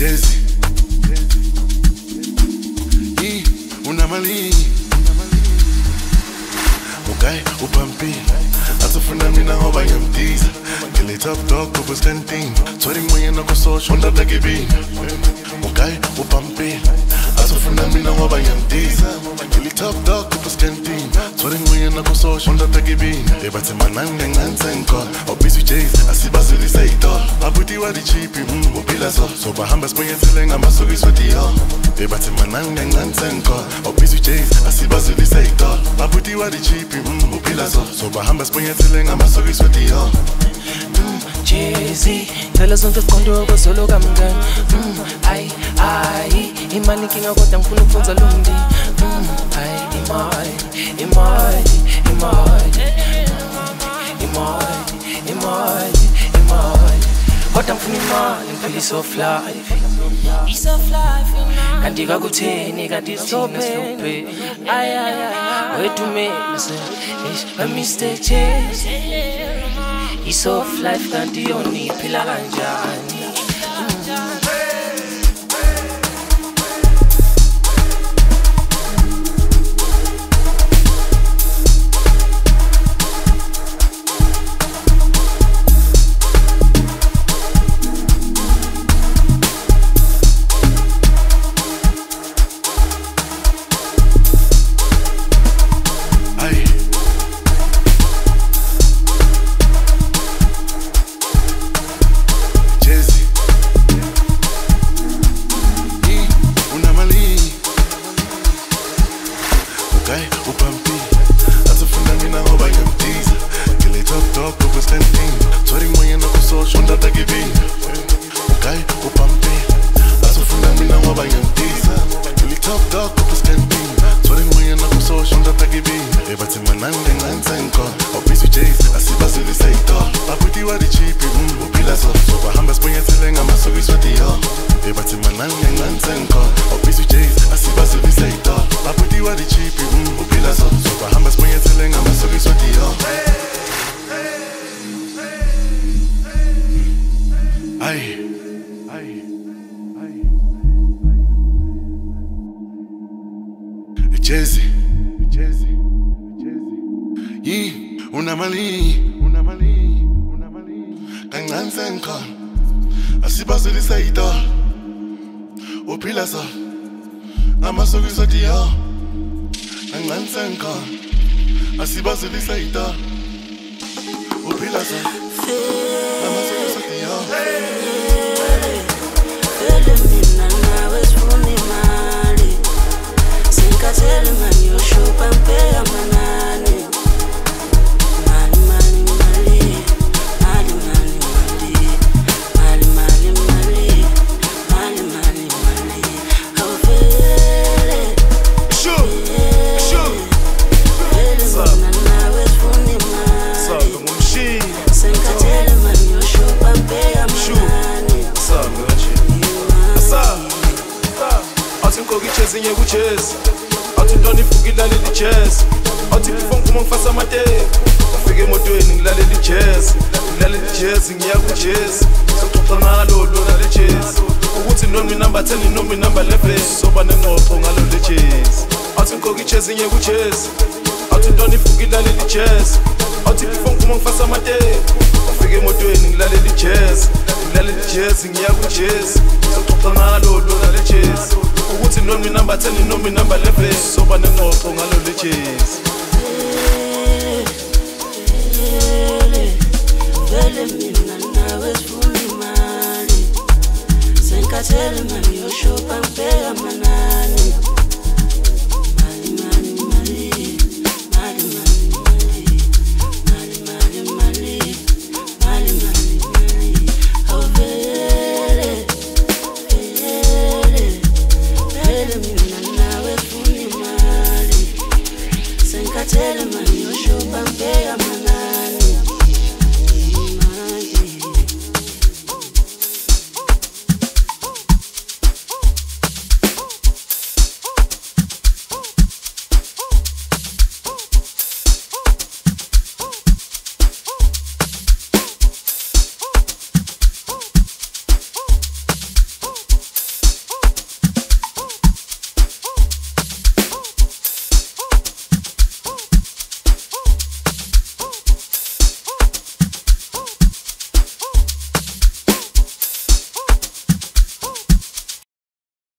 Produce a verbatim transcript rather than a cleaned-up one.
Jazzy, yi unamali okay upampi asifuna mina ngoba ngiyamdiza ngile top dog kubuskanting thori moya na kusosho ndata kibini okay upampi asifuna mina ngoba ngiyamdiza ngile top dog kubuskanting thori moya na kusosho ndata kibini ebathi mananga ngansenko obisi jays asibazili sayidol abuti wa di cheap mm ubila so so bahamba sibonyethele ngamasokisi wediyo ebathi mananga ngansenko obisi jays asibazili sayidol abuti wa di cheap mm ubila so so bahamba sibonyethele ngamasokisi wediyo Jazzy, ngicela zonke siqonde kwezolo kamngani. Mm, ay ay, imali inkinga kodwa ngifuna ukufunza lo mndeni. Mm, ay imali, imali, imali. Imali, imali, imali. Kodwa ngifuna imali, ngifuna piece of life. Piece of life. Kanti kakutheni kanti sophe. Ay ay ay, wethu mina se, a Mister Jazzy. It's of life kanti yoni phila kanjani. Okay, upampi asifuna mina ngoba ngiyamdiza ngile top dog kubuskanting thori moya na kusosho ndata kibini okay upampi asifuna mina ngoba ngiyamdiza ngile top dog kubuskanting thori moya na kusosho ndata kibini ebathi mananga ngansenko obisi jays asibazili sayidol abuti wa di cheap mm ubila so so bahamba sibonyethele ngamasokisi wediyo ebathi mananga ngansenko obisi jays asibazili sayidol abuti wa di cheap mm ubila so so bahamba sibonyethele ngamasokisi wediyo ay ay ay Jazzy, Jazzy, Jazzy. Yi unamali, unamali, unamali. Kancane sengikhona asibazili sayidol uphila so ngamasokisi wediyo kancane sengikhona asibazili sayidol uphila so ngamasokisi wediyo Vele mina nawe sifuna imali Sinkathele mani yoshupa mpea manani Mali mali mali Mali mali mali Mali mali mali Mali mali mali How vele Sure, sure. Vele mina nawe sifuna imali Sabe ngumshini, Sinkathele mani yoshupa mpea manani sabe kanje. Sabe, sabe. Athi ngikoka ichase nye kuchase. Athi ntoni ifuka ilalela ijazz. Athi phone kuma ngifasa amateki. Ufike emotweni ngilalela ijazz. Ngilalela ijazz ngiya kujazz. Soxoxa ngalo lona le jazz. Ukuthi noma number ten noma number eleven soba nengqoqo ngalo le jazz. Athi ngikoka ichase nye kuchase. Athi ntoni ifuka ilalela ijazz. Athi phone kuma ngifasa amateki. Ufike emotweni ngilalela ijazz. Ngilalela ijazz ngiya kujazz. Soxoxa ngalo lona le jazz. Ukuthi noma number ten noma number eleven soba nengqoqo ngalo le jazz. Vele mina nawe sifuna imali Sinkathele mani yoshupa mpea